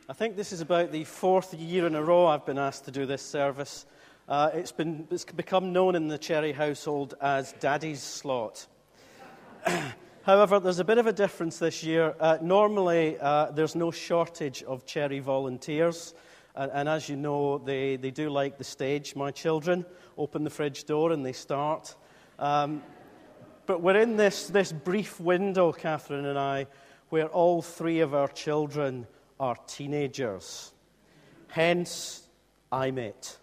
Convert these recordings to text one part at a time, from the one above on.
I think this is about the fourth year in a row I've been asked to do this service. It's become known in the Cherry household as Daddy's slot. However, there's a bit of a difference this year. Normally, there's no shortage of Cherry volunteers. And as you know, they do like the stage. My children open the fridge door and they start. But we're in this brief window, Catherine and I, where all three of our children are teenagers. Hence, I'm it.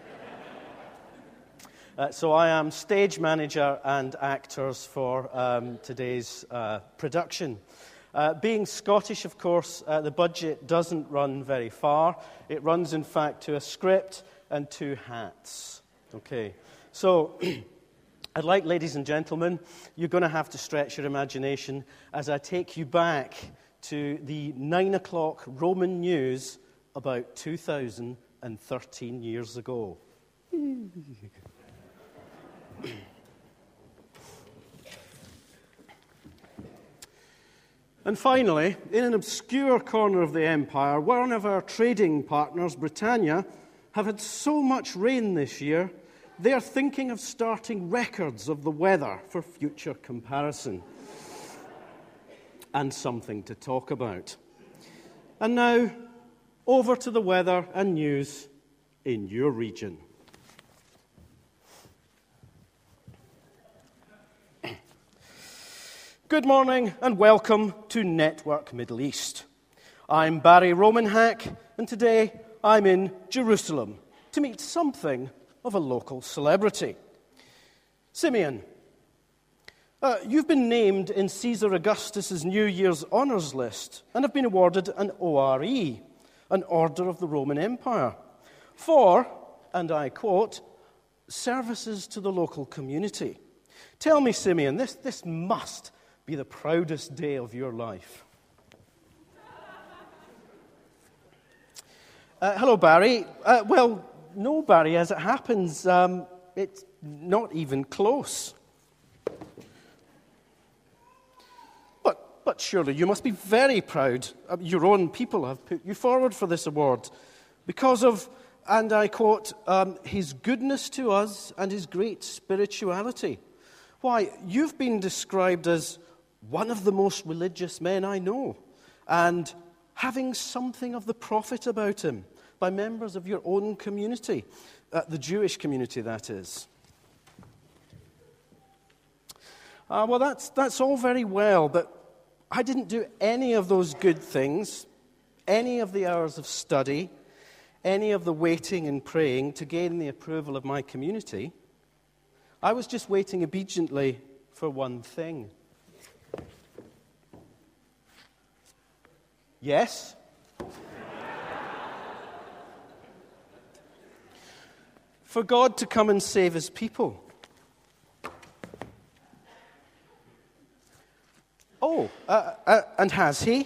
So I am stage manager and actors for today's production. Being Scottish, of course, the budget doesn't run very far. It runs, in fact, to a script and 2 hats. Okay, so I'd like, ladies and gentlemen, you're going to have to stretch your imagination as I take you back to the 9 o'clock Roman news about 2013 years ago. And finally, in an obscure corner of the empire, one of our trading partners, Britannia, have had so much rain this year, they are thinking of starting records of the weather for future comparison. And something to talk about. And now, over to the weather and news in your region. Good morning and welcome to Network Middle East. I'm Barry Romanhack, and today I'm in Jerusalem to meet something of a local celebrity. Simeon, you've been named in Caesar Augustus' New Year's honours list and have been awarded an ORE, an Order of the Roman Empire, for, and I quote, services to the local community. Tell me, Simeon, this must be the proudest day of your life. Hello, Barry. Well, no, Barry, as it happens, it's not even close. But surely you must be very proud. Your own people have put you forward for this award because of, and I quote, his goodness to us and his great spirituality. Why, you've been described as one of the most religious men I know, and having something of the prophet about him by members of your own community, the Jewish community, that is. Well, that's all very well, but I didn't do any of those good things, any of the hours of study, any of the waiting and praying to gain the approval of my community. I was just waiting obediently for one thing. Yes? For God to come and save his people. Oh, and has he?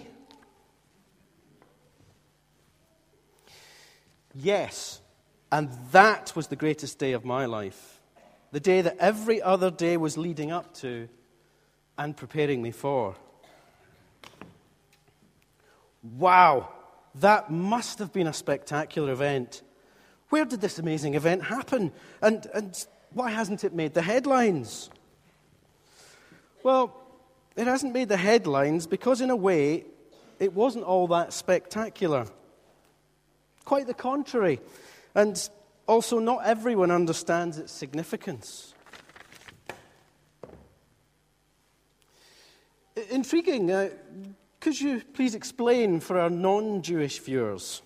Yes, and that was the greatest day of my life. The day that every other day was leading up to and preparing me for. Wow, that must have been a spectacular event. Where did this amazing event happen? And why hasn't it made the headlines? Well, it hasn't made the headlines because, in a way, it wasn't all that spectacular. Quite the contrary. And also, not everyone understands its significance. Intriguing. Could you please explain for our non-Jewish viewers?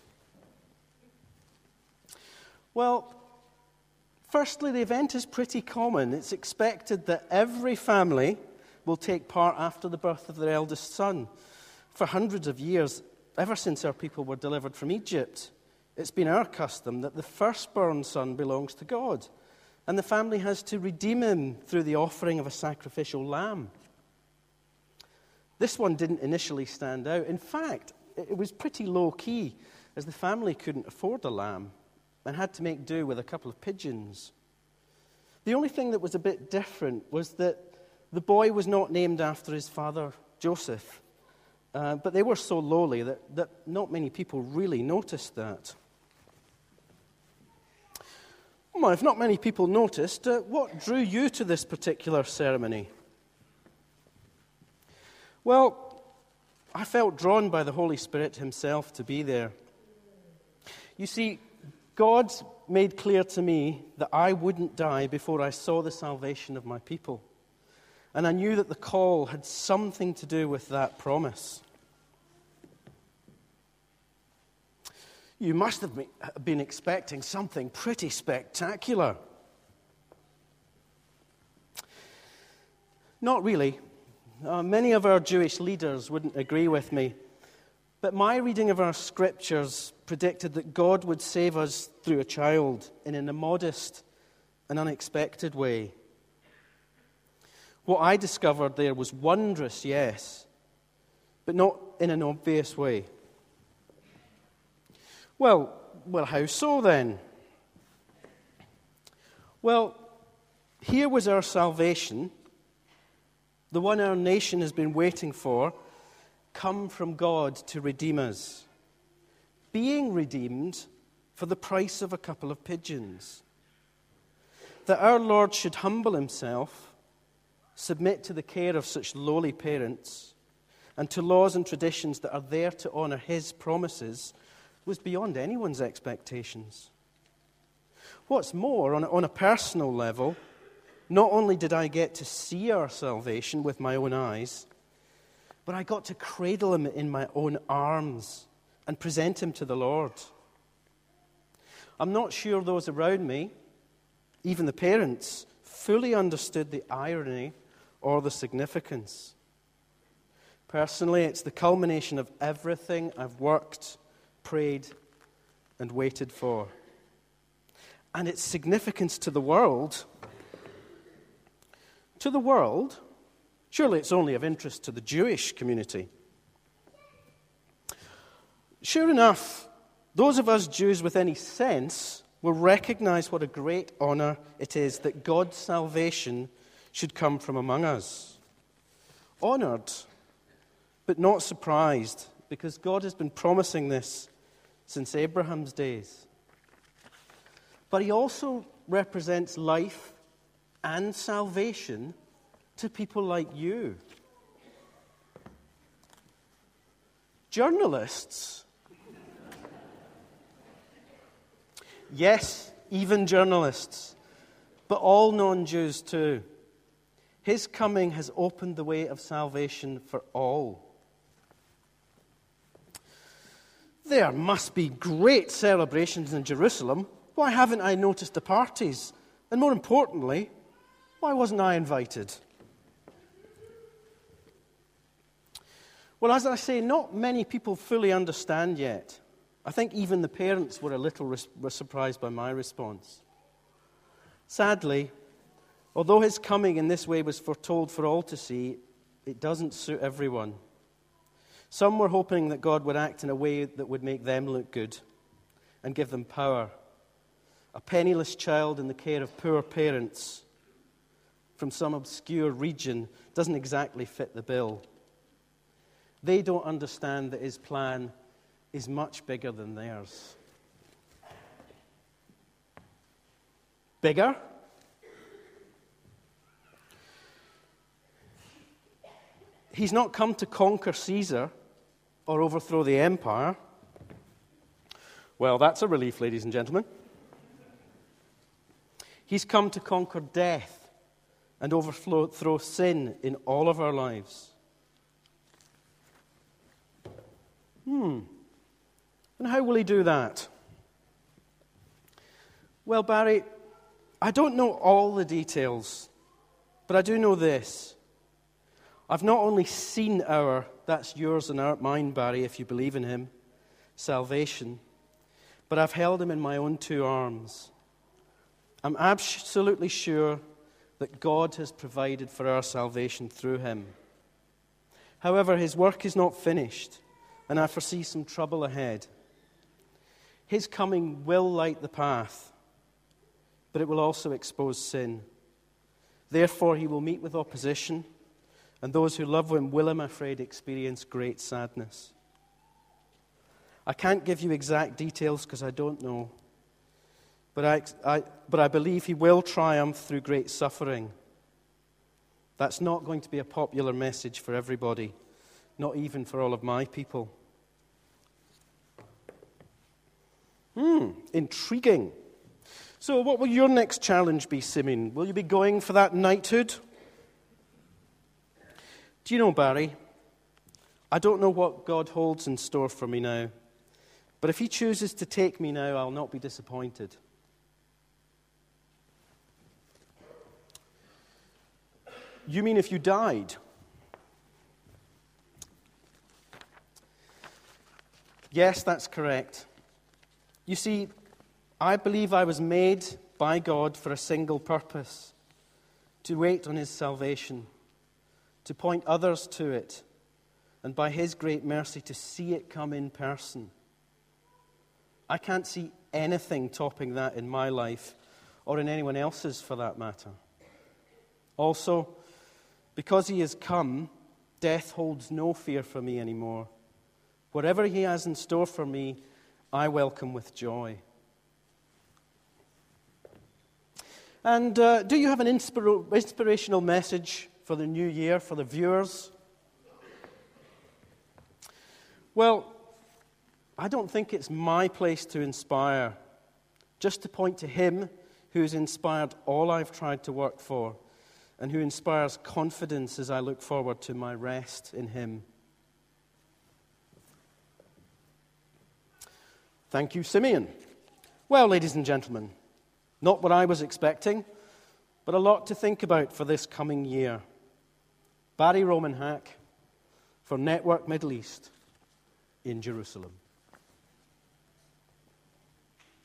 Well, firstly, the event is pretty common. It's expected that every family will take part after the birth of their eldest son. For hundreds of years, ever since our people were delivered from Egypt, it's been our custom that the firstborn son belongs to God, and the family has to redeem him through the offering of a sacrificial lamb. This one didn't initially stand out. In fact, it was pretty low-key, as the family couldn't afford a lamb and had to make do with a couple of pigeons. The only thing that was a bit different was that the boy was not named after his father, Joseph, but they were so lowly that not many people really noticed that. Well, if not many people noticed, what drew you to this particular ceremony? Well, I felt drawn by the Holy Spirit himself to be there. You see, God made clear to me that I wouldn't die before I saw the salvation of my people. And I knew that the call had something to do with that promise. You must have been expecting something pretty spectacular. Not really. Many of our Jewish leaders wouldn't agree with me. But my reading of our scriptures predicted that God would save us through a child in a modest and unexpected way. What I discovered there was wondrous, yes, but not in an obvious way. Well, how so then? Well, here was our salvation, the one our nation has been waiting for, come from God to redeem us, being redeemed for the price of a couple of pigeons. That our Lord should humble himself, submit to the care of such lowly parents, and to laws and traditions that are there to honor his promises was beyond anyone's expectations. What's more, on a personal level, not only did I get to see our salvation with my own eyes, but I got to cradle him in my own arms and present him to the Lord. I'm not sure those around me, even the parents, fully understood the irony or the significance. Personally, it's the culmination of everything I've worked, prayed, and waited for. And its significance to the world. To the world, surely it's only of interest to the Jewish community. Sure enough, those of us Jews with any sense will recognize what a great honor it is that God's salvation should come from among us. Honored, but not surprised, because God has been promising this since Abraham's days. But he also represents life and salvation to people like you. Journalists. Yes, even journalists, but all non-Jews too. His coming has opened the way of salvation for all. There must be great celebrations in Jerusalem. Why haven't I noticed the parties? And more importantly, why wasn't I invited? Well, as I say, not many people fully understand yet. I think even the parents were a little surprised by my response. Sadly, although his coming in this way was foretold for all to see, it doesn't suit everyone. Some were hoping that God would act in a way that would make them look good and give them power. A penniless child in the care of poor parents from some obscure region doesn't exactly fit the bill. They don't understand that his plan is much bigger than theirs. Bigger? He's not come to conquer Caesar or overthrow the empire. Well, that's a relief, ladies and gentlemen. He's come to conquer death and overthrow sin in all of our lives. And how will he do that? Well, Barry, I don't know all the details, but I do know this. I've not only seen that's yours and mine, Barry, if you believe in him, salvation, but I've held him in my own two arms. I'm absolutely sure that God has provided for our salvation through him. However, his work is not finished, and I foresee some trouble ahead. His coming will light the path, but it will also expose sin. Therefore, he will meet with opposition, and those who love him will, I'm afraid, experience great sadness. I can't give you exact details because I don't know, but I believe he will triumph through great suffering. That's not going to be a popular message for everybody, not even for all of my people. Intriguing. So what will your next challenge be, Simeon? Will you be going for that knighthood? Do you know, Barry, I don't know what God holds in store for me now, but if he chooses to take me now, I'll not be disappointed. You mean if you died? Yes, that's correct. You see, I believe I was made by God for a single purpose: to wait on his salvation, to point others to it, and by his great mercy to see it come in person. I can't see anything topping that in my life, or in anyone else's for that matter. Also, because he has come, death holds no fear for me anymore. Whatever he has in store for me, I welcome with joy. And do you have an inspirational message for the new year, for the viewers? Well, I don't think it's my place to inspire, just to point to him who has inspired all I've tried to work for, and who inspires confidence as I look forward to my rest in him. Thank you, Simeon. Well, ladies and gentlemen, not what I was expecting, but a lot to think about for this coming year. Barry Roman Hack for Network Middle East in Jerusalem.